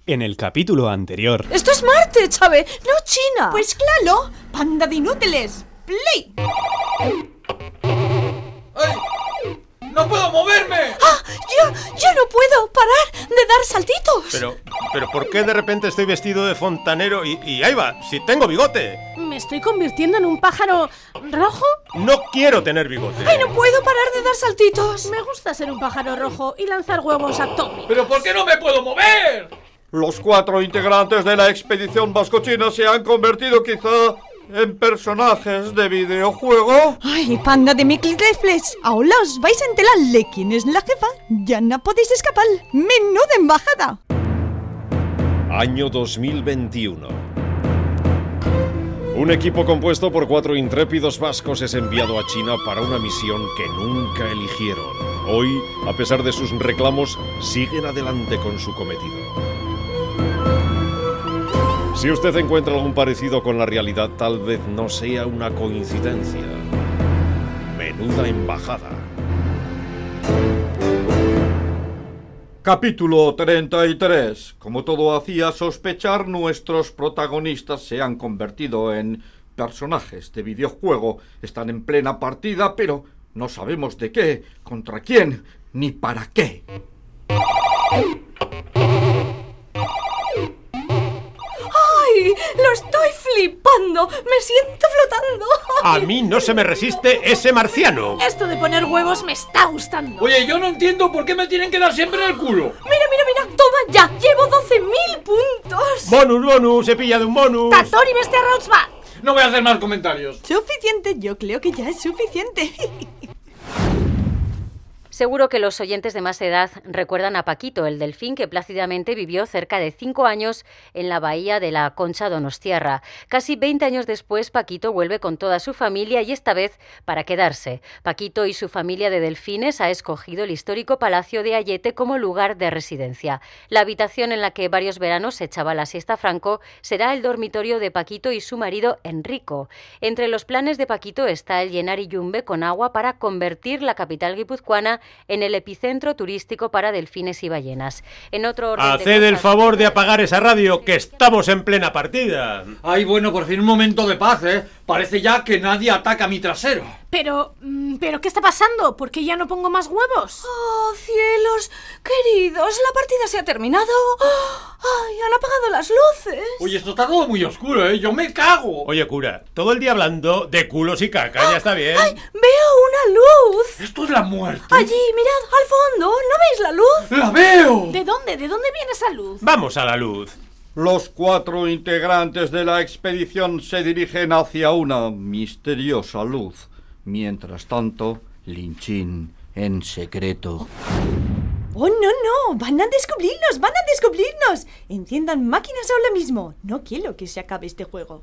En el capítulo anterior... ¡Esto es Marte, Chávez! ¡No China! Pues claro, panda de inútiles. ¡Play! ¡Ay! ¡No puedo moverme! ¡Ah! ¡Yo no puedo parar de dar saltitos! Pero ¿por qué de repente estoy vestido de fontanero y ahí va, si tengo bigote? ¿Me estoy convirtiendo en un pájaro rojo? No quiero tener bigote. ¡Ay, no puedo parar de dar saltitos! Me gusta ser un pájaro rojo y lanzar huevos atómicos. ¿Pero por qué no me puedo mover? Los 4 integrantes de la expedición vascochina se han convertido quizá en personajes de videojuego. Ay, panda de Miquelrefles, ahora os vais a enterar de quién es la jefa. Ya no podéis escapar. ¡Menuda embajada! Año 2021. Un equipo compuesto por 4 intrépidos vascos es enviado a China para una misión que nunca eligieron. Hoy, a pesar de sus reclamos, siguen adelante con su cometido. Si usted encuentra algún parecido con la realidad, tal vez no sea una coincidencia. Menuda embajada. Capítulo 33. Como todo hacía sospechar, nuestros protagonistas se han convertido en personajes de videojuego. Están en plena partida, pero no sabemos de qué, contra quién, ni para qué. ¡Ay! ¡Lo estoy flipando! ¡Me siento flotando! A mí no se me resiste ese marciano. Esto de poner huevos me está gustando. Oye, yo no entiendo por qué me tienen que dar siempre en el culo. Mira, toma ya, llevo 12.000 puntos. Bonus, se pilla de un bonus. ¡Tatori bestia Rotzbach! No voy a hacer más comentarios. Suficiente, yo creo que ya es suficiente. Seguro que los oyentes de más edad recuerdan a Paquito, el delfín que plácidamente vivió cerca de 5 años en la bahía de la Concha Donostiarra. Casi 20 años después, Paquito vuelve con toda su familia y esta vez para quedarse. Paquito y su familia de delfines ha escogido el histórico Palacio de Ayete como lugar de residencia. La habitación en la que varios veranos se echaba la siesta Franco será el dormitorio de Paquito y su marido Enrico. Entre los planes de Paquito está el llenar Iyumbe con agua para convertir la capital guipuzcoana en el epicentro turístico para delfines y ballenas. En otro orden Haced el favor de apagar esa radio, que estamos en plena partida. Ay, bueno, por fin un momento de paz, ¿eh? Parece ya que nadie ataca mi trasero. Pero, ¿qué está pasando? ¿Por qué ya no pongo más huevos? ¡Oh, cielos! Queridos, la partida se ha terminado. ¡Ay, han apagado las luces! Oye, esto está todo muy oscuro, ¿eh? ¡Yo me cago! Oye, cura, todo el día hablando de culos y caca, ya está bien. ¡Ay, veo una luz! ¿Esto es la muerte? Allí, mirad, al fondo, ¿no veis la luz? ¡La veo! ¿De dónde viene esa luz? Vamos a la luz. Los 4 integrantes de la expedición se dirigen hacia una misteriosa luz. Mientras tanto, Linchín en secreto. ¡Oh, no! ¡Van a descubrirnos! Enciendan máquinas ahora mismo. No quiero que se acabe este juego.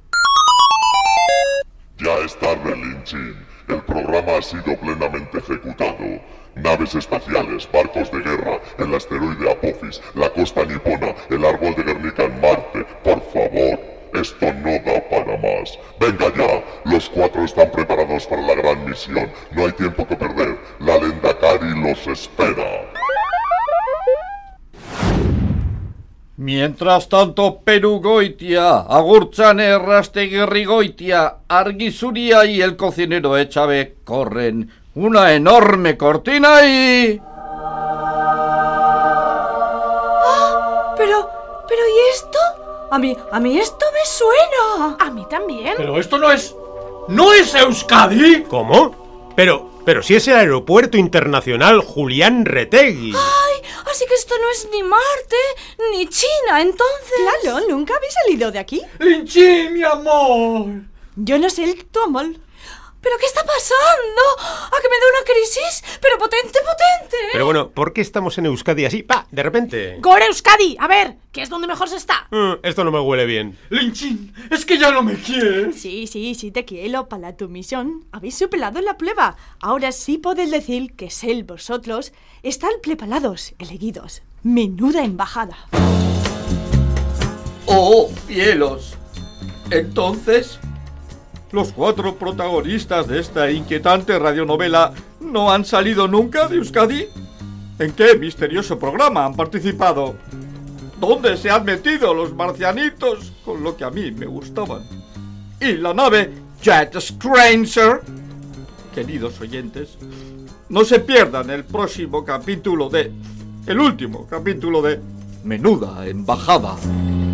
Ya es tarde, Linchín. El programa ha sido plenamente ejecutado. Naves espaciales, barcos de guerra, el asteroide Apophis, la costa nipona, el árbol de Guernica en Marte. Por favor, esto no da para más. Venga ya, los 4 están preparados para la gran misión. No hay tiempo que perder. La Lendakari los espera. Mientras tanto, Perugoitia, Agurtzane, Rastegirrigoitia, Argizuria y el cocinero Echave corren una enorme cortina y... ¡Ah! Pero ¿y esto? A mí esto me suena. A mí también. Pero esto no es Euskadi. ¿Cómo? Pero si es el aeropuerto internacional Julián Retegui. ¡Ay! Así que esto no es ni Marte ni China, entonces... Claro, ¿nunca habéis salido de aquí? Linchín, mi amor. Yo no sé tu amor. ¿Pero qué está pasando? ¿A que me da una crisis? ¡Pero potente! Pero bueno, ¿por qué estamos en Euskadi así? ¡Pa! De repente. ¡Gore Euskadi! A ver, ¿qué es donde mejor se está? Esto no me huele bien. Linchín, es que ya no me quieres. Sí, te quiero. Para tu misión habéis superado la prueba. Ahora sí podéis decir que sé vosotros están preparados, elegidos. Menuda embajada. ¡Oh, cielos! Entonces, los 4 protagonistas de esta inquietante radionovela no han salido nunca de Euskadi. ¿En qué misterioso programa han participado? ¿Dónde se han metido los marcianitos con lo que a mí me gustaban? Y la nave Jet Stranger. Queridos oyentes, no se pierdan el próximo capítulo el último capítulo de Menuda Embajada.